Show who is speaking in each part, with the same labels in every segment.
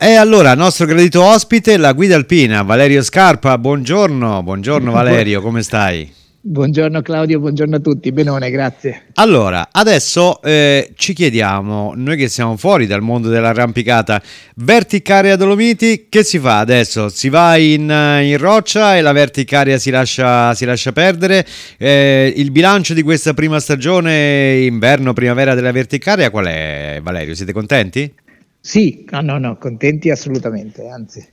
Speaker 1: E allora, nostro gradito ospite, la guida alpina, Valerio Scarpa. Buongiorno, buongiorno Valerio, come stai?
Speaker 2: Buongiorno Claudio, buongiorno a tutti, benone, grazie.
Speaker 1: Allora, adesso ci chiediamo, noi che siamo fuori dal mondo dell'arrampicata, Verticaria Dolomiti, che si fa adesso? Si va in roccia e la Verticaria si lascia perdere? Il bilancio di questa prima stagione inverno-primavera della Verticaria qual è, Valerio? Siete contenti?
Speaker 2: Sì, no, contenti assolutamente, anzi,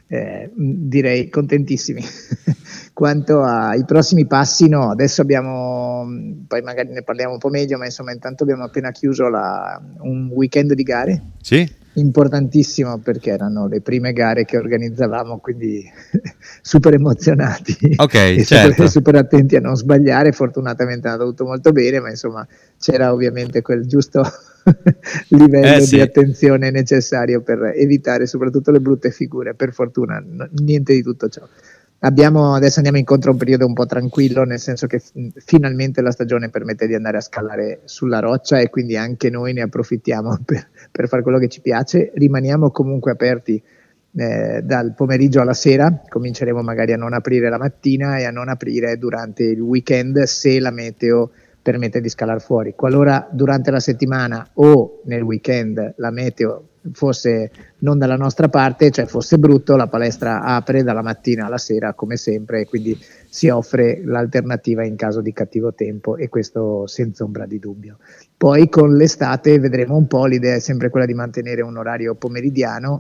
Speaker 2: direi contentissimi. Quanto ai prossimi passi, no, adesso abbiamo, poi magari ne parliamo un po' meglio, ma insomma intanto abbiamo appena chiuso un weekend di gare,
Speaker 1: Sì?
Speaker 2: importantissimo perché erano le prime gare che organizzavamo, quindi super emozionati
Speaker 1: Ok,
Speaker 2: e
Speaker 1: certo.
Speaker 2: super attenti a non sbagliare. Fortunatamente è andato tutto molto bene, ma insomma c'era ovviamente quel giusto livello di
Speaker 1: Sì.
Speaker 2: attenzione necessario per evitare soprattutto le brutte figure. Per fortuna niente di tutto ciò. Adesso andiamo incontro a un periodo un po' tranquillo, nel senso che finalmente la stagione permette di andare a scalare sulla roccia e quindi anche noi ne approfittiamo per fare quello che ci piace. Rimaniamo comunque aperti dal pomeriggio alla sera, cominceremo magari a non aprire la mattina e a non aprire durante il weekend se la meteo permette di scalare fuori. Qualora durante la settimana o nel weekend la meteo fosse non dalla nostra parte, cioè fosse brutto, la palestra apre dalla mattina alla sera come sempre e quindi si offre l'alternativa in caso di cattivo tempo, e questo senza ombra di dubbio. Poi con l'estate vedremo un po', l'idea è sempre quella di mantenere un orario pomeridiano,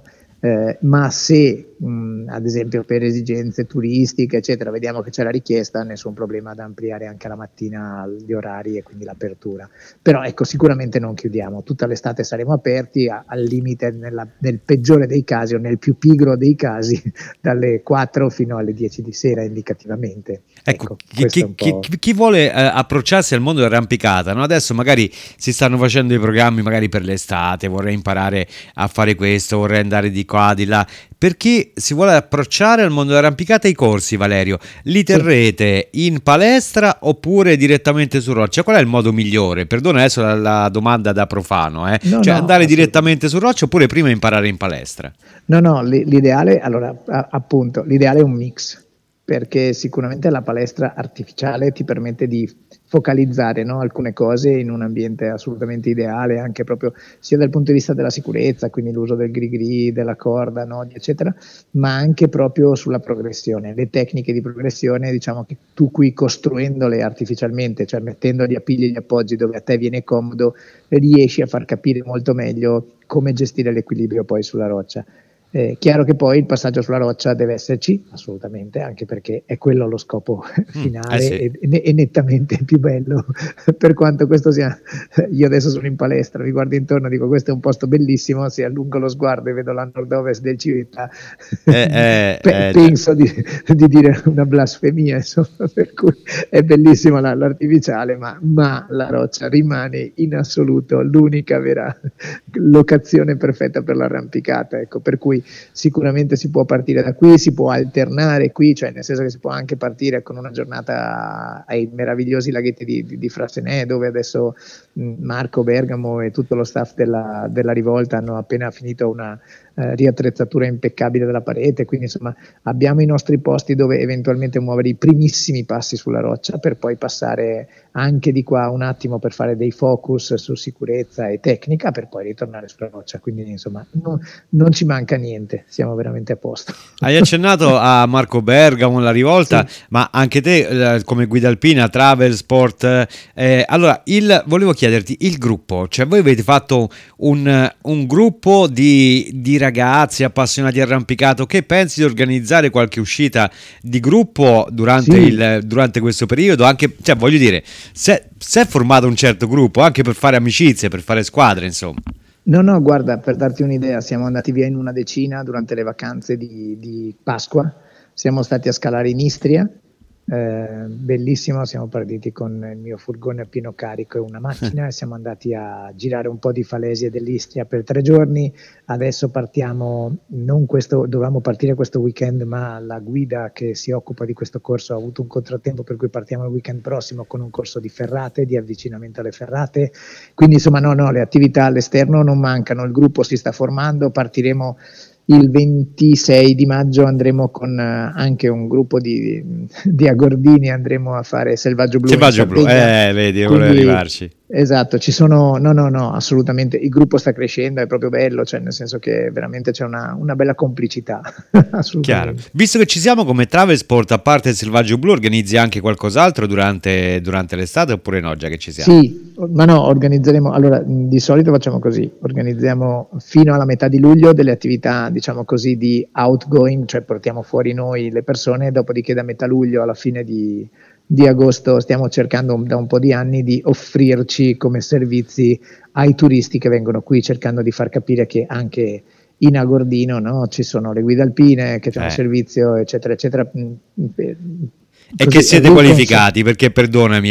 Speaker 2: ma se ad esempio per esigenze turistiche eccetera vediamo che c'è la richiesta, nessun problema ad ampliare anche la mattina gli orari e quindi l'apertura. Però ecco, sicuramente non chiudiamo, tutta l'estate saremo aperti al limite nel peggiore dei casi o nel più pigro dei casi dalle 4 fino alle 10 di sera indicativamente.
Speaker 1: Ecco,
Speaker 2: Ecco, questo è un po'.
Speaker 1: chi vuole approcciarsi al mondo dell'arrampicata, no? Adesso magari si stanno facendo dei programmi magari per l'estate, vorrei imparare a fare questo, vorrei andare di qua, di là. Per chi si vuole approcciare al mondo dell'arrampicata, i corsi, Valerio, li
Speaker 2: Sì.
Speaker 1: terrete in palestra oppure direttamente su roccia? Qual è il modo migliore? Perdona adesso la domanda da profano, eh?
Speaker 2: No,
Speaker 1: Cioè
Speaker 2: no,
Speaker 1: andare
Speaker 2: assolutamente.
Speaker 1: direttamente su roccia oppure prima imparare in palestra?
Speaker 2: No, l'ideale, allora, appunto, l'ideale è un mix, perché sicuramente la palestra artificiale ti permette di focalizzare, no, alcune cose in un ambiente assolutamente ideale, anche proprio sia dal punto di vista della sicurezza, quindi l'uso del grigri, della corda, no, eccetera, ma anche proprio sulla progressione. Le tecniche di progressione, diciamo che tu qui costruendole artificialmente, cioè mettendo gli appigli e gli appoggi dove a te viene comodo, riesci a far capire molto meglio come gestire l'equilibrio poi sulla roccia. Chiaro che poi il passaggio sulla roccia deve esserci, assolutamente, anche perché è quello lo scopo finale
Speaker 1: Sì.
Speaker 2: e nettamente più bello, per quanto questo sia. Io adesso sono in palestra, mi guardo intorno e dico questo è un posto bellissimo, se allungo lo sguardo e vedo la nord-ovest del Civita,
Speaker 1: Già.
Speaker 2: penso di dire una blasfemia, insomma, per cui è bellissima l'artificiale, ma la roccia rimane in assoluto l'unica vera locazione perfetta per l'arrampicata, ecco, per cui sicuramente si può partire da qui, si può alternare qui, cioè nel senso che si può anche partire con una giornata ai meravigliosi laghetti di Frassenè, dove adesso Marco Bergamo e tutto lo staff della Rivolta hanno appena finito una riattrezzatura impeccabile della parete, quindi insomma abbiamo i nostri posti dove eventualmente muovere i primissimi passi sulla roccia per poi passare anche di qua un attimo per fare dei focus su sicurezza e tecnica per poi ritornare sulla roccia, quindi insomma non ci manca niente, siamo veramente a posto.
Speaker 1: Hai accennato a Marco Bergamo, la Rivolta,
Speaker 2: Sì.
Speaker 1: ma anche te come guida alpina, travel, sport. Allora, volevo chiederti il gruppo, cioè voi avete fatto un gruppo di ragazzi appassionati di arrampicato, che pensi di organizzare qualche uscita di gruppo
Speaker 2: Sì.
Speaker 1: durante questo periodo? Anche, cioè, voglio dire, se è formato un certo gruppo, anche per fare amicizie, per fare squadre, insomma.
Speaker 2: No, guarda, per darti un'idea, siamo andati via in una decina durante le vacanze di Pasqua, siamo stati a scalare in Istria, bellissimo, siamo partiti con il mio furgone a pieno carico e una macchina e siamo andati a girare un po' di falesie dell'Istria per 3 giorni. Adesso partiamo, non questo, dovevamo partire questo weekend, ma la guida che si occupa di questo corso ha avuto un contrattempo, per cui partiamo il weekend prossimo con un corso di ferrate, di avvicinamento alle ferrate. Quindi insomma no, le attività all'esterno non mancano, il gruppo si sta formando, partiremo Il 26 di maggio andremo con anche un gruppo di agordini, andremo a fare Selvaggio Blu in
Speaker 1: Selvaggio Blu,
Speaker 2: Sardegna.
Speaker 1: vedi, volevo
Speaker 2: Quindi,
Speaker 1: arrivarci.
Speaker 2: esatto, ci sono, no, assolutamente, il gruppo sta crescendo, è proprio bello, cioè nel senso che veramente c'è una bella complicità,
Speaker 1: Chiaro.
Speaker 2: assolutamente.
Speaker 1: Visto che ci siamo come Travelsport, a parte il Selvaggio Blu, organizzi anche qualcos'altro durante l'estate oppure no, già che ci siamo?
Speaker 2: Sì, ma no, organizzeremo, allora di solito facciamo così, organizziamo fino alla metà di luglio delle attività, diciamo così, di outgoing, cioè portiamo fuori noi le persone, dopodiché da metà luglio alla fine di agosto stiamo cercando da un po' di anni di offrirci come servizi ai turisti che vengono qui, cercando di far capire che anche in Agordino, no, ci sono le guide alpine che fanno
Speaker 1: Eh.
Speaker 2: servizio, eccetera, eccetera.
Speaker 1: E che siete
Speaker 2: Così,
Speaker 1: qualificati, perché perdonami,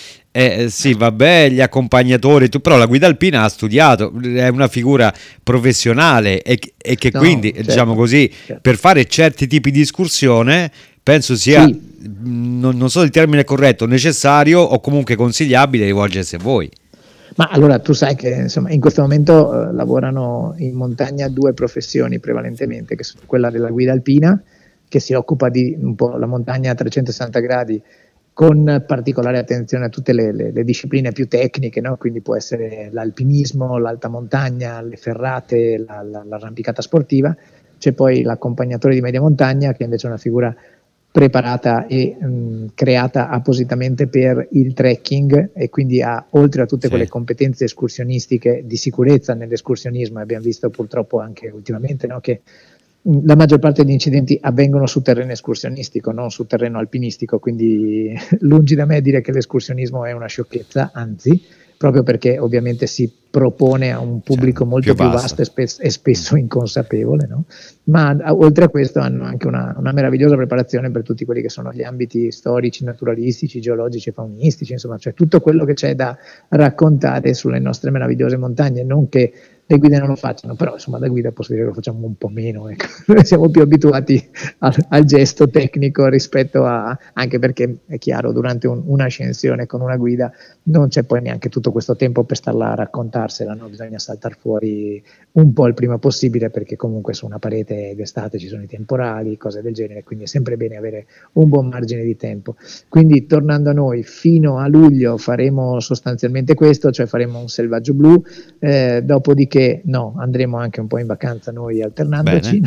Speaker 1: sì, vabbè, gli accompagnatori, però la guida alpina ha studiato, è una figura professionale e che
Speaker 2: no,
Speaker 1: quindi,
Speaker 2: certo,
Speaker 1: diciamo così,
Speaker 2: certo.
Speaker 1: per fare certi tipi di escursione, penso sia,
Speaker 2: Sì.
Speaker 1: non so il termine corretto, necessario o comunque consigliabile rivolgersi a voi.
Speaker 2: Ma allora tu sai che insomma, in questo momento lavorano in montagna due professioni prevalentemente, che sono quella della guida alpina, che si occupa di un po' la montagna a 360 gradi, con particolare attenzione a tutte le discipline più tecniche, no? Quindi può essere l'alpinismo, l'alta montagna, le ferrate, l'arrampicata sportiva. C'è poi l'accompagnatore di media montagna, che invece è una figura preparata e creata appositamente per il trekking, e quindi ha, oltre a tutte quelle
Speaker 1: Sì.
Speaker 2: competenze escursionistiche di sicurezza nell'escursionismo, e abbiamo visto purtroppo anche ultimamente, no, che la maggior parte degli incidenti avvengono su terreno escursionistico, non su terreno alpinistico, quindi lungi da me dire che l'escursionismo è una sciocchezza, anzi, proprio perché ovviamente si propone a un pubblico molto più vasto e spesso inconsapevole, no? Ma oltre a questo hanno anche una meravigliosa preparazione per tutti quelli che sono gli ambiti storici, naturalistici, geologici e faunistici, insomma, cioè tutto quello che c'è da raccontare sulle nostre meravigliose montagne, non che le guide non lo facciano, però insomma da guida posso dire che lo facciamo un po' meno, ecco. Noi siamo più abituati al gesto tecnico rispetto a, anche perché è chiaro, durante un'ascensione con una guida non c'è poi neanche tutto questo tempo per starla a raccontarsela, no? Bisogna saltare fuori un po' il prima possibile, perché comunque su una parete d'estate ci sono i temporali, cose del genere, quindi è sempre bene avere un buon margine di tempo. Quindi tornando a noi, fino a luglio faremo sostanzialmente questo, cioè faremo un Selvaggio Blu, dopodiché no, andremo anche un po' in vacanza noi alternandoci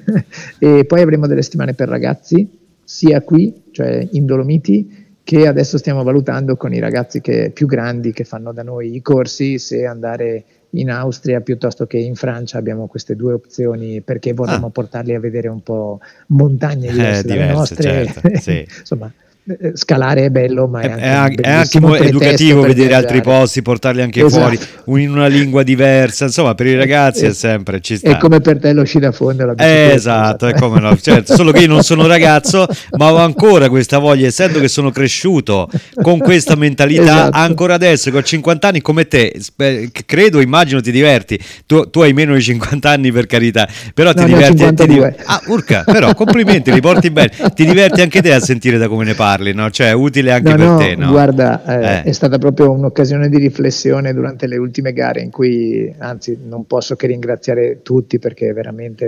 Speaker 2: e poi avremo delle settimane per ragazzi, sia qui, cioè in Dolomiti, che adesso stiamo valutando con i ragazzi più grandi che fanno da noi i corsi, se andare in Austria piuttosto che in Francia. Abbiamo queste due opzioni perché vorremmo portarli a vedere un po' montagne diverse dalle nostre,
Speaker 1: certo, sì.
Speaker 2: insomma. Scalare è bello, ma è anche
Speaker 1: è anche educativo vedere altri posti, portarli anche fuori in una lingua diversa, insomma per i ragazzi è sempre, ci sta.
Speaker 2: È come per te lo sci da fondo e la bicicletta.
Speaker 1: Esatto, è come no, certo, solo che io non sono ragazzo, ma ho ancora questa voglia, essendo che sono cresciuto con questa mentalità,
Speaker 2: esatto.
Speaker 1: Ancora adesso che ho 50 anni come te, credo, immagino ti diverti, tu hai meno di 50 anni per carità, però ti diverti. Urca, però complimenti, li porti bene, ti diverti anche te a sentire da come ne parli. No? Cioè è utile anche per te, no?
Speaker 2: Guarda, è stata proprio un'occasione di riflessione durante le ultime gare, in cui, anzi, non posso che ringraziare tutti, perché veramente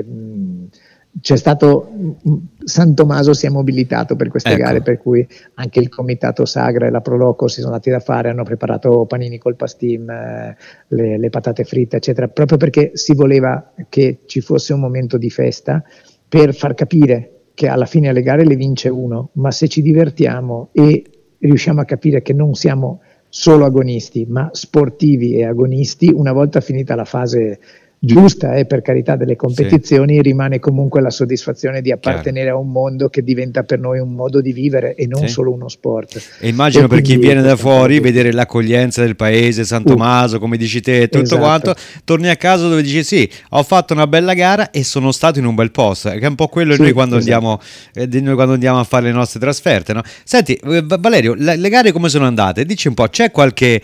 Speaker 2: c'è stato, San Tommaso si è mobilitato per queste gare, per cui anche il comitato Sagra e la Proloco si sono dati da fare, hanno preparato panini col pastim, le patate fritte, eccetera, proprio perché si voleva che ci fosse un momento di festa per far capire che alla fine alle gare le vince uno, ma se ci divertiamo e riusciamo a capire che non siamo solo agonisti, ma sportivi e agonisti, una volta finita la fase giusta, per carità, delle competizioni, rimane comunque la soddisfazione di appartenere a un mondo che diventa per noi un modo di vivere e non solo uno sport.
Speaker 1: E immagino per chi viene da fuori vedere l'accoglienza del paese, San Tommaso, come dici te, tutto quanto, torni a casa dove dici sì, ho fatto una bella gara e sono stato in un bel posto, che è un po' quello noi quando andiamo a fare le nostre trasferte, no? Senti Valerio, le gare come sono andate? Dici un po', c'è qualche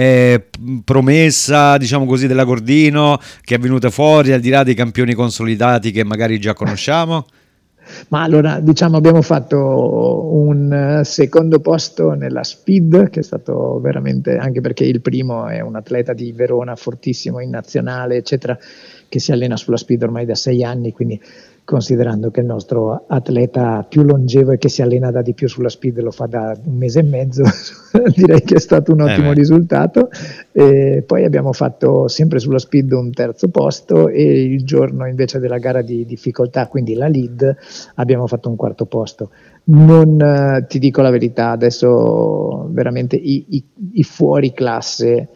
Speaker 1: promessa, diciamo così, dell'Agordino che è venuta fuori al di là dei campioni consolidati che magari già conosciamo?
Speaker 2: Ma allora, diciamo, abbiamo fatto un secondo posto nella Speed, che è stato veramente, anche perché il primo è un atleta di Verona fortissimo in nazionale, eccetera, che si allena sulla speed ormai da 6 anni, quindi considerando che il nostro atleta più longevo e che si allena da di più sulla speed lo fa da 1 mese e mezzo, direi che è stato un ottimo risultato. E poi abbiamo fatto sempre sulla speed un terzo posto, e il giorno invece della gara di difficoltà, quindi la lead, abbiamo fatto un quarto posto. Non ti dico la verità, adesso veramente i fuori classe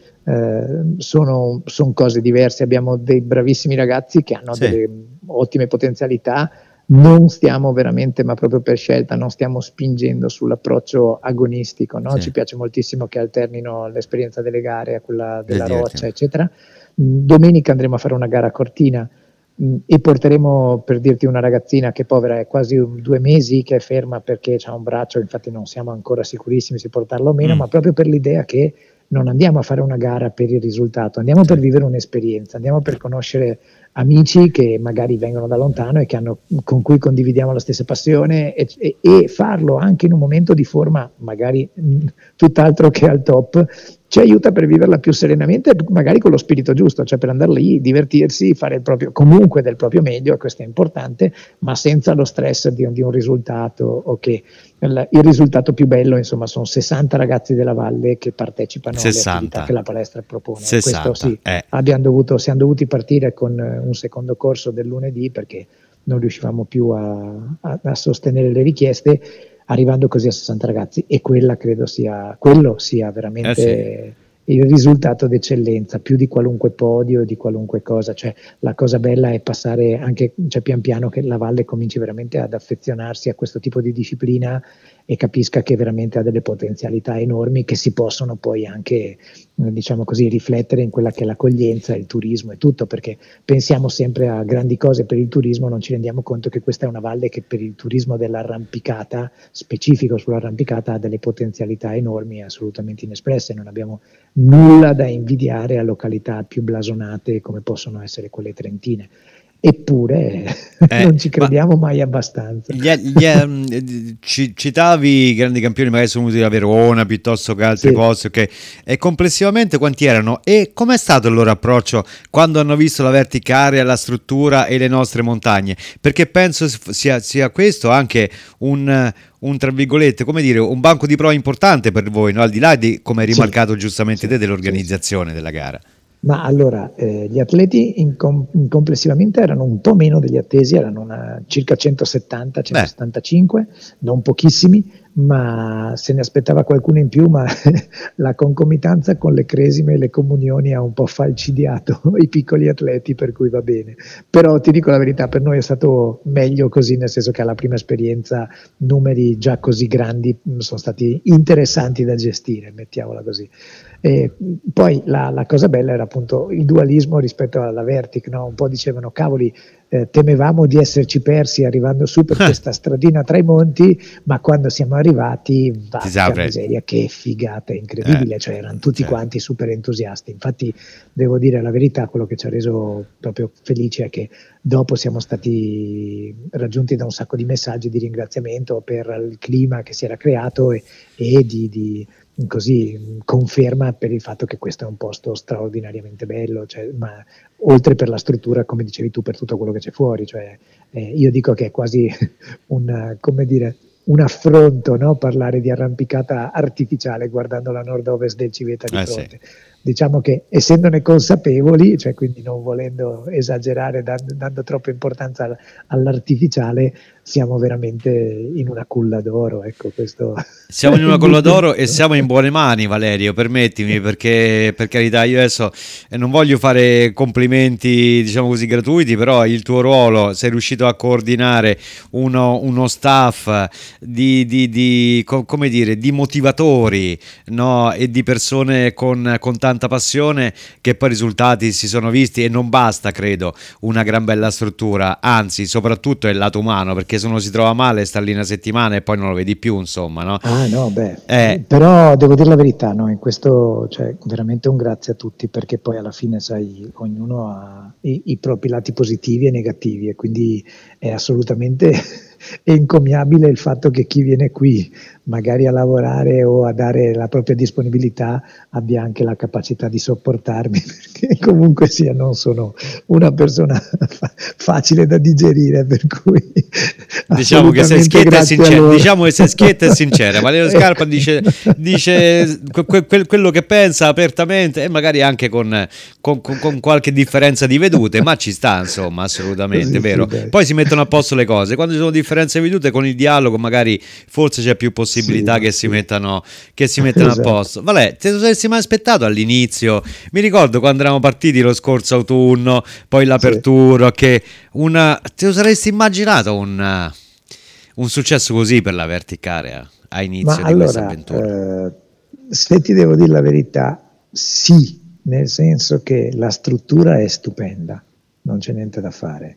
Speaker 2: sono cose diverse. Abbiamo dei bravissimi ragazzi che hanno delle ottime potenzialità. Non stiamo veramente, ma proprio per scelta, non stiamo spingendo sull'approccio agonistico, no? Ci piace moltissimo che alternino l'esperienza delle gare a quella della roccia, eccetera. Domenica andremo a fare una gara a Cortina, e porteremo, per dirti, una ragazzina che povera è quasi 2 mesi che è ferma perché ha un braccio, infatti non siamo ancora sicurissimi se portarlo o meno, ma proprio per l'idea che non andiamo a fare una gara per il risultato, andiamo per vivere un'esperienza, andiamo per conoscere amici che magari vengono da lontano e con cui condividiamo la stessa passione, e farlo anche in un momento di forma magari tutt'altro che al top, ci aiuta per viverla più serenamente, magari con lo spirito giusto, cioè per andare lì, divertirsi, fare il proprio, comunque del proprio meglio, questo è importante, ma senza lo stress di un risultato, o che il risultato più bello, insomma, sono 60 ragazzi della Valle che partecipano alle attività che la palestra propone.
Speaker 1: 60,
Speaker 2: questo sì, siamo dovuti partire con un secondo corso del lunedì perché non riuscivamo più a sostenere le richieste, arrivando così a 60 ragazzi, e quello sia veramente il risultato d'eccellenza, più di qualunque podio, di qualunque cosa. Cioè, la cosa bella è passare anche, cioè, pian piano, che la Valle cominci veramente ad affezionarsi a questo tipo di disciplina e capisca che veramente ha delle potenzialità enormi che si possono poi anche, diciamo così, riflettere in quella che è l'accoglienza, il turismo e tutto, perché pensiamo sempre a grandi cose per il turismo, non ci rendiamo conto che questa è una valle che per il turismo dell'arrampicata, specifico sull'arrampicata, ha delle potenzialità enormi, assolutamente inespresse. Non abbiamo nulla da invidiare a località più blasonate come possono essere quelle trentine. Eppure non ci crediamo mai abbastanza.
Speaker 1: Citavi grandi campioni, magari sono venuti da Verona piuttosto che altri posti, okay. E complessivamente quanti erano? E com'è stato il loro approccio quando hanno visto la verticale, la struttura e le nostre montagne? Perché penso sia questo anche un tra virgolette, come dire, un banco di prova importante per voi, no? Al di là di, come hai rimarcato giustamente te, dell'organizzazione della gara.
Speaker 2: Ma allora, gli atleti complessivamente erano un po' meno degli attesi, erano circa 170, 175, non pochissimi, ma se ne aspettava qualcuno in più, ma la concomitanza con le cresime e le comunioni ha un po' falcidiato i piccoli atleti, per cui va bene. Però ti dico la verità, per noi è stato meglio così, nel senso che alla prima esperienza numeri già così grandi sono stati interessanti da gestire, mettiamola così. E poi la cosa bella era appunto il dualismo rispetto alla Vertic, no? Un po' dicevano, cavoli, temevamo di esserci persi arrivando su per questa stradina tra i monti, ma quando siamo arrivati, vacca miseria, che figata incredibile, cioè erano tutti quanti super entusiasti. Infatti devo dire la verità, quello che ci ha reso proprio felici è che dopo siamo stati raggiunti da un sacco di messaggi di ringraziamento per il clima che si era creato e di così conferma per il fatto che questo è un posto straordinariamente bello, cioè, ma oltre per la struttura, come dicevi tu, per tutto quello che c'è fuori, cioè, io dico che è quasi come dire, un affronto, no? Parlare di arrampicata artificiale guardando la nord-ovest del Civetta di fronte. Diciamo che essendone consapevoli, cioè quindi non volendo esagerare, dando troppa importanza all'artificiale, siamo veramente in una culla d'oro, ecco, questo.
Speaker 1: Siamo in una culla d'oro e siamo in buone mani, Valerio, permettimi, perché per carità io adesso non voglio fare complimenti, diciamo così, gratuiti, però il tuo ruolo, sei riuscito a coordinare uno staff come dire, di motivatori, no? E di persone con tanta passione, che poi i risultati si sono visti, e non basta, credo, una gran bella struttura, anzi soprattutto è il lato umano, perché se uno si trova male sta lì una settimana e poi non lo vedi più, insomma, no?
Speaker 2: Però devo dire la verità, no? In questo, cioè, veramente un grazie a tutti, perché poi alla fine, sai, ognuno ha i propri lati positivi e negativi, e quindi è assolutamente è encomiabile il fatto che chi viene qui magari a lavorare o a dare la propria disponibilità abbia anche la capacità di sopportarmi, perché comunque sia non sono una persona facile da digerire, per cui
Speaker 1: diciamo che sei schietta e sincera, diciamo che sei schietta e sincera. Valerio Scarpa dice quello che pensa apertamente, e magari anche con qualche differenza di vedute, ma ci sta, insomma, assolutamente,
Speaker 2: Così,
Speaker 1: vero.
Speaker 2: sì,
Speaker 1: Poi si mettono a posto le cose, quando ci sono differenze di vedute, con il dialogo magari forse c'è più possibilità che si mettano a posto. Valè, te lo saresti mai aspettato all'inizio? Mi ricordo quando eravamo partiti lo scorso autunno, poi l'apertura, che te lo saresti immaginato un successo così per la Verticarea a inizio di questa avventura?
Speaker 2: Se ti devo dire la verità, sì, nel senso che la struttura è stupenda, non c'è niente da fare.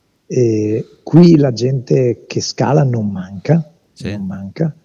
Speaker 2: Qui la gente che scala non manca, non manca,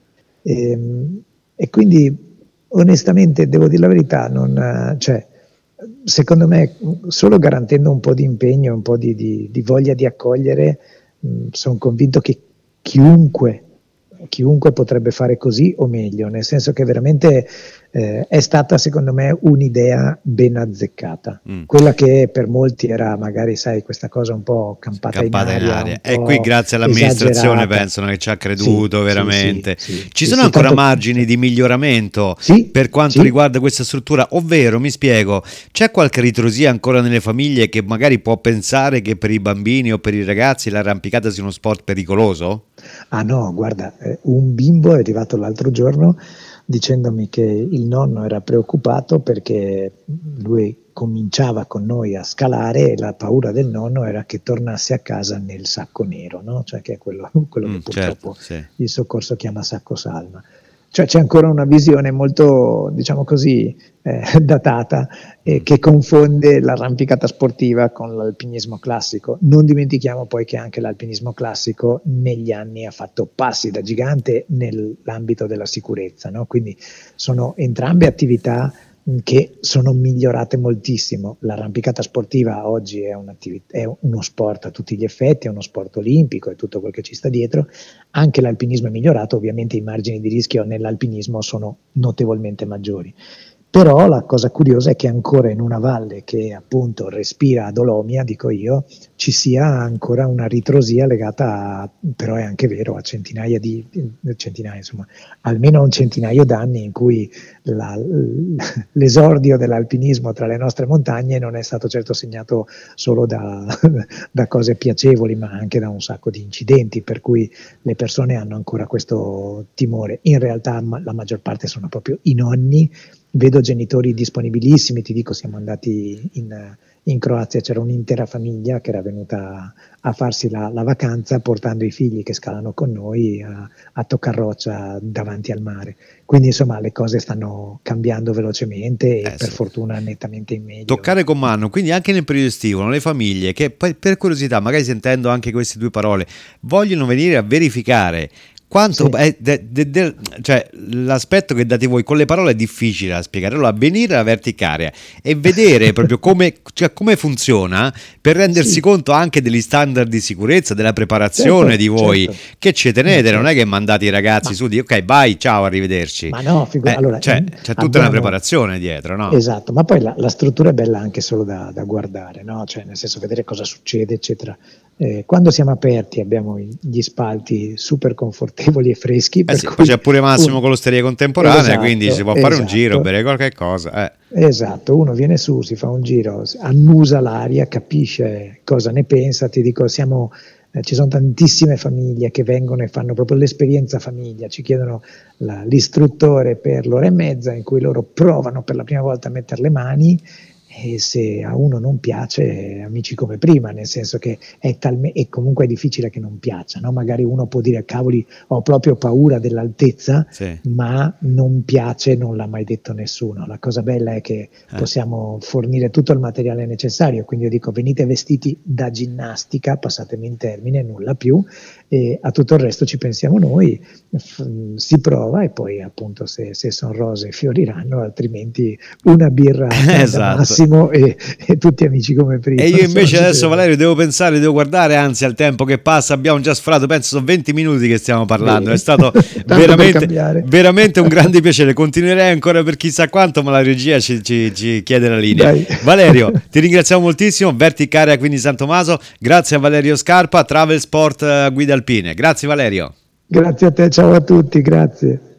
Speaker 2: e quindi onestamente devo dire la verità, cioè, secondo me solo garantendo un po' di impegno, un po' di voglia di accogliere, sono convinto che chiunque potrebbe fare così o meglio, nel senso che veramente è stata secondo me un'idea ben azzeccata, quella che per molti era magari, sai, questa cosa un po' campata in aria.
Speaker 1: E qui grazie all'amministrazione pensano che ci ha creduto veramente. Ci sono ancora margini di miglioramento per quanto riguarda questa struttura, ovvero, mi spiego, c'è qualche ritrosia ancora nelle famiglie che magari può pensare che per i bambini o per i ragazzi l'arrampicata sia uno sport pericoloso?
Speaker 2: Ah no, guarda, un bimbo è arrivato l'altro giorno dicendomi che il nonno era preoccupato perché lui cominciava con noi a scalare e la paura del nonno era che tornasse a casa nel sacco nero, no? Cioè che è quello che purtroppo il soccorso chiama sacco salma. Cioè c'è ancora una visione molto, diciamo così, datata, che confonde l'arrampicata sportiva con l'alpinismo classico. Non dimentichiamo poi che anche l'alpinismo classico negli anni ha fatto passi da gigante nell'ambito della sicurezza, no? Quindi sono entrambe attività che sono migliorate moltissimo. L'arrampicata sportiva oggi è uno sport a tutti gli effetti, è uno sport olimpico e tutto quel che ci sta dietro. Anche l'alpinismo è migliorato, ovviamente i margini di rischio nell'alpinismo sono notevolmente maggiori. Però la cosa curiosa è che ancora in una valle che appunto respira ad Olomia, dico io, ci sia ancora una ritrosia legata però è anche vero, a centinaia, insomma, almeno un centinaio d'anni in cui l'esordio dell'alpinismo tra le nostre montagne non è stato certo segnato solo da cose piacevoli, ma anche da un sacco di incidenti, per cui le persone hanno ancora questo timore. In realtà la maggior parte sono proprio i nonni. Vedo genitori disponibilissimi, ti dico, siamo andati in Croazia, c'era un'intera famiglia che era venuta a farsi la vacanza portando i figli che scalano con noi a toccarroccia davanti al mare. Quindi insomma le cose stanno cambiando velocemente e per fortuna nettamente in meglio.
Speaker 1: Toccare con mano, quindi anche nel periodo estivo, le famiglie che poi per curiosità, magari sentendo anche queste due parole, vogliono venire a verificare quanto cioè l'aspetto che date voi con le parole è difficile da spiegare. Allora venire alla Verticarea e vedere proprio come funziona, per rendersi conto anche degli standard di sicurezza, della preparazione di voi, che ci tenete, non è che mandate i ragazzi su di ok vai ciao arrivederci,
Speaker 2: ma no, allora,
Speaker 1: c'è tutta una preparazione dietro, no?
Speaker 2: Esatto, ma poi la struttura è bella anche solo da guardare, no? Cioè nel senso vedere cosa succede eccetera. Quando siamo aperti abbiamo gli spalti super confortevoli e freschi.
Speaker 1: Poi c'è pure Massimo con l'osteria contemporanea, quindi si può fare un giro, bere qualche cosa.
Speaker 2: Esatto, uno viene su, si fa un giro, annusa l'aria, capisce cosa ne pensa. Ti dico, ci sono tantissime famiglie che vengono e fanno proprio l'esperienza famiglia, ci chiedono l'istruttore per l'ora e mezza in cui loro provano per la prima volta a mettere le mani. E se a uno non piace, amici come prima, nel senso che e comunque è difficile che non piaccia, no? Magari uno può dire cavoli ho proprio paura dell'altezza, ma non piace, non l'ha mai detto nessuno. La cosa bella è che possiamo fornire tutto il materiale necessario, quindi io dico venite vestiti da ginnastica, passatemi in termine, nulla più, e a tutto il resto ci pensiamo noi, si prova e poi appunto se sono rose fioriranno, altrimenti una birra da Massimo carissimo e tutti amici come prima.
Speaker 1: E io invece adesso, Valerio, devo pensare, devo guardare anzi al tempo che passa. Abbiamo già sforato, penso sono 20 minuti che stiamo parlando. È stato veramente un grande piacere. Continuerei ancora per chissà quanto, ma la regia ci chiede la linea. Dai. Valerio, ti ringraziamo moltissimo. Verticarea, quindi San Tommaso. Grazie a Valerio Scarpa, Travel Sport Guide Alpine. Grazie Valerio.
Speaker 2: Grazie a te, ciao a tutti, grazie.